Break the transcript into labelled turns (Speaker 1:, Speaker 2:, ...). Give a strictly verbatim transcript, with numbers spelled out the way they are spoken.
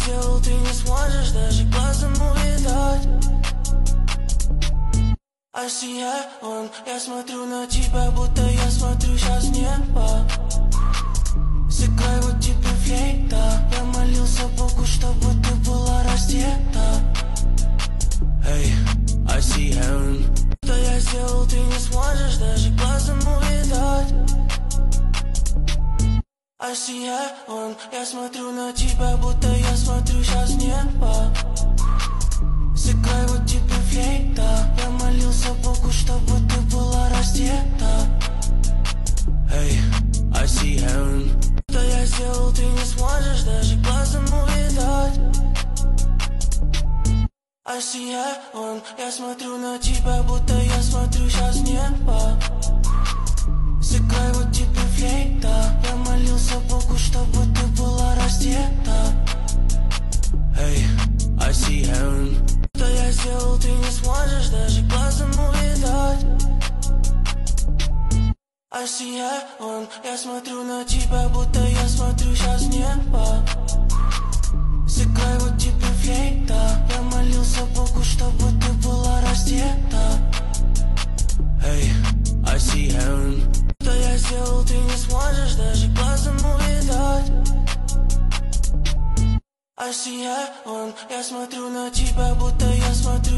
Speaker 1: сделал, ты не сможешь даже глазом увидать. I see heaven, я смотрю на тебя, будто я смотрю сейчас в небо. Сыграй вот тебе флейта. Я молился Богу, чтобы ты была раздета. Hey, I see heaven. Что я сделал, ты не сможешь даже глазом увидать. I see heaven, я смотрю на тебя, будто я смотрю сейчас в небо. Сыграй вот тебе флейта. Я молился Богу, чтобы ты была раздета. Hey, I see heaven. Что я сделал, ты не сможешь даже глазом увидать. I see heaven, я смотрю на тебя, будто я смотрю сейчас в небо. Сыграй вот тебе флейта. Я молился Богу, чтобы ты была раздета. Hey, I see heaven. Что я сделал, ты не сможешь даже глазом увидать. I see heaven, я смотрю на тебя, будто я смотрю сейчас в небо. Сыграй вот тебе флейта. Я молился Богу, чтобы ты была раздета. Hey, I see heaven. Что я сделал, ты не сможешь даже глазом увидать. I see heaven, я смотрю на тебя, будто я смотрю